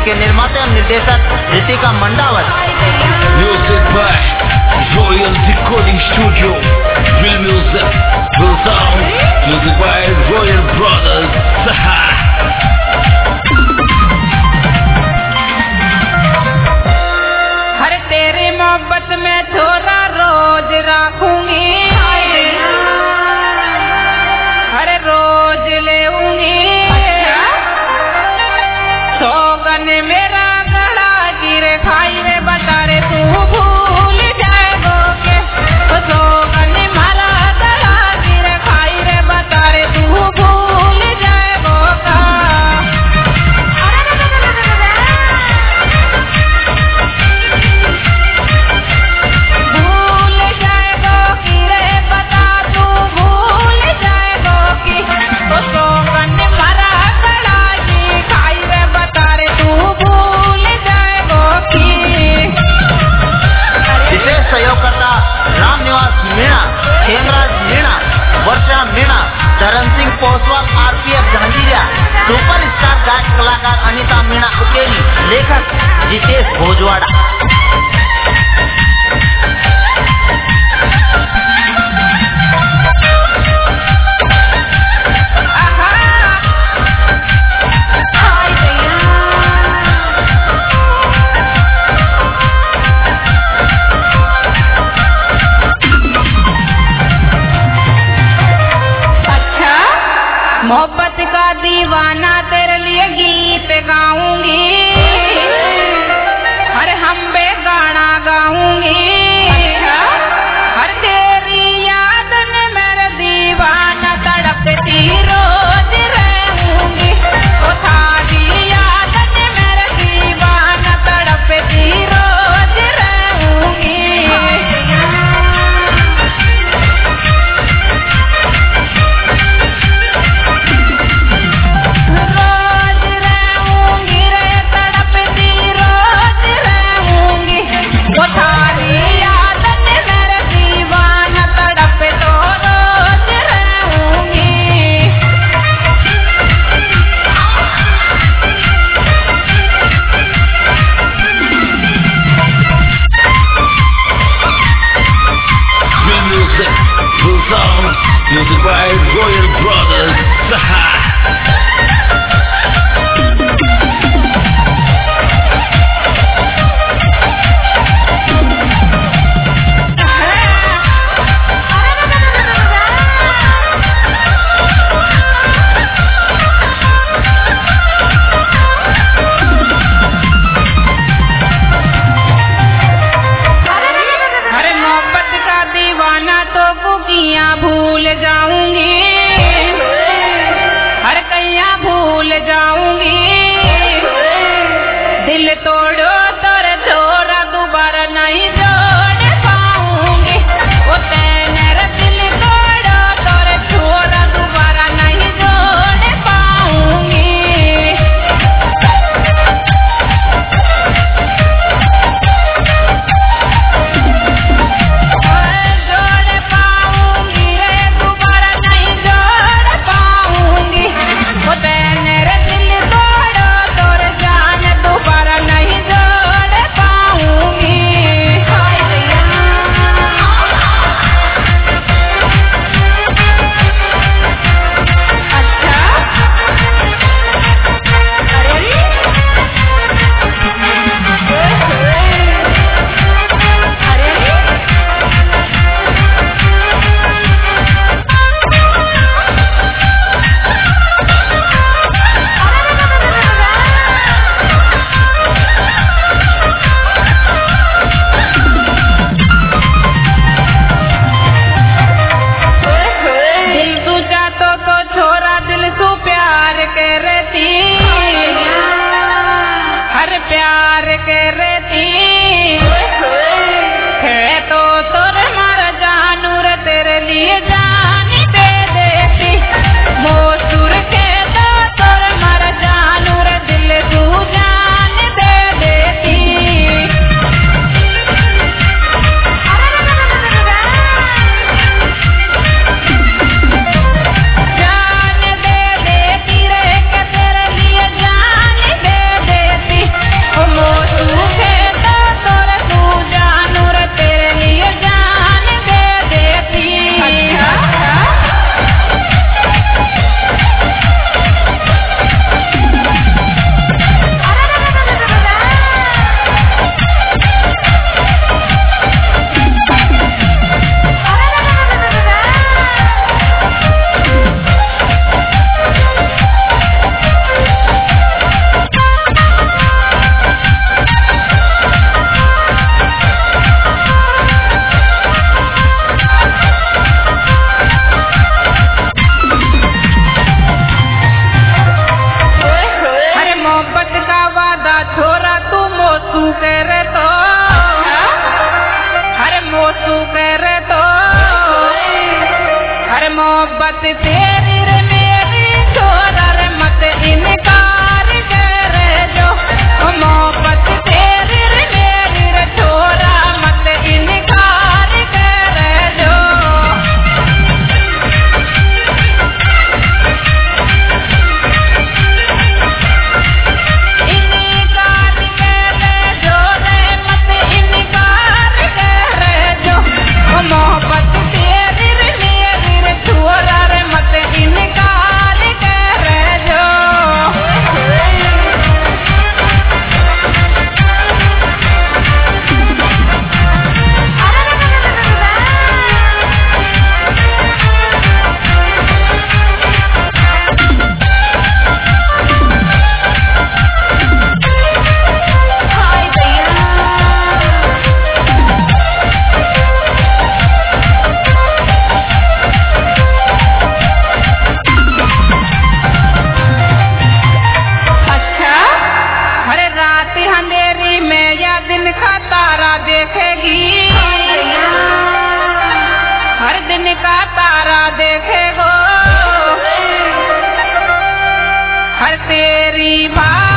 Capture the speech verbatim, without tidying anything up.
इसके निर्माता और निर्देशक Ritika Mandawat. Music by royal recording studio, real music, real sound, music by royal brothers. हर तेरी मोहब्बत में थोड़ा रोज रखूंगी, हर रोज लेऊंगी, सौगन मेरा गला गिर खाई रे बता रे तू भूल जाएगो के, सौगन मारा गला गिर खाई रे बता रे तू भूल जाएगो का। भूल जाएगो की रे बता तू भूल जाएगो की, सौगन मारा गला गिर खाई रे बता रे तू भूल जाएगो की। विशेष सहयोगकर्ता Ram Niwas Meena, Khemraj Meena, Varsha Meena, Dharam Singh Poswal, RPF Jhanjhiya, super star गायक कलाकार अनिता मीणा उकेली, लेखक जितेश भोजवाड़ा। मोहब्बत का दीवाना तेरे लिए गीत गाऊंगी, अरे हम बेगाना मोसू करे तो अरे मोहब्बत तेरी रे मेरी छोरा रे मत इनकार करे जो मोहब्बत तेरी रे मेरी रे छोरा मत इनकार करे जो इनकार करे जो रे मत इनकार करे जो मोहब्बत तेरी रे मेरी रे छोरा रे मत इनकार करे जो अच्छा अरे रात अंधेरी में या दिन का तारा देखेगी हर दिन का तारा देखेगो हर तेरी बात